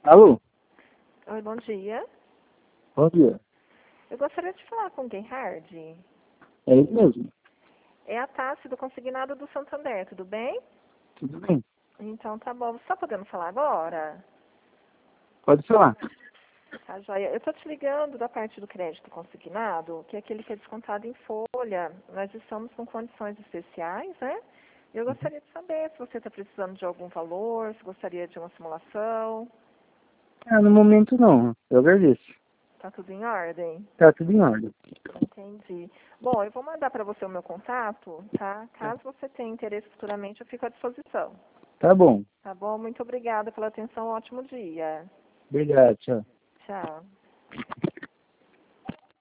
Alô? Oi, bom dia. Bom dia. Eu gostaria de falar com o Gerhard. É ele mesmo? É a Tassi do Consignado do Santander, tudo bem? Tudo bem? Então tá bom. Você está podendo falar agora? Pode falar. Tá, joia. Eu estou te ligando da parte do crédito consignado, que é aquele que é descontado em folha. Nós estamos com condições especiais, né? Eu gostaria de saber se você está precisando de algum valor, se gostaria de uma simulação. Ah, no momento não. Eu agradeço. Tá tudo em ordem? Tá tudo em ordem. Entendi. Bom, eu vou mandar para você o meu contato, tá? Caso você tenha interesse futuramente, eu fico à disposição. Tá bom. Tá bom? Muito obrigada pela atenção. Um ótimo dia. Obrigado, tchau. Tchau.